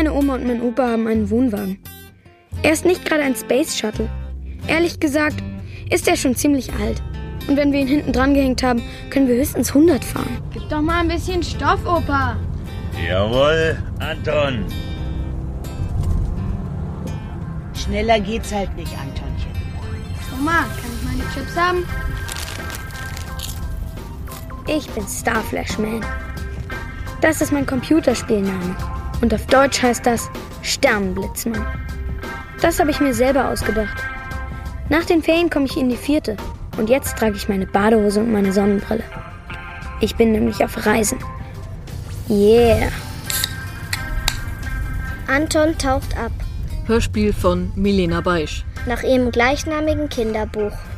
Meine Oma und mein Opa haben einen Wohnwagen. Er ist nicht gerade ein Space Shuttle. Ehrlich gesagt ist er schon ziemlich alt. Und wenn wir ihn hinten dran gehängt haben, können wir höchstens 100 fahren. Gib doch mal ein bisschen Stoff, Opa. Jawohl, Anton. Schneller geht's halt nicht, Antonchen. Oma, kann ich meine Chips haben? Ich bin Starflashman. Das ist mein Computerspielname. Und auf Deutsch heißt das Sternenblitzmann. Das habe ich mir selber ausgedacht. Nach den Ferien komme ich in die 4. Und jetzt trage ich meine Badehose und meine Sonnenbrille. Ich bin nämlich auf Reisen. Yeah. Anton taucht ab. Hörspiel von Milena Beisch. Nach ihrem gleichnamigen Kinderbuch.